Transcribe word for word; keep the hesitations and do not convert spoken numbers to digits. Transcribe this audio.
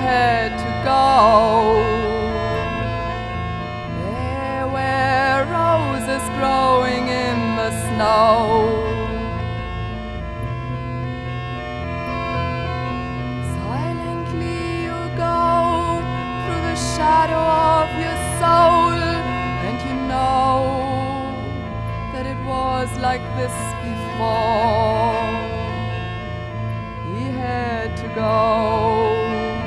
had to go. There were roses growing in the snow. Silently you go through the shadow of your soul, and you know that it was like this before. He had to go.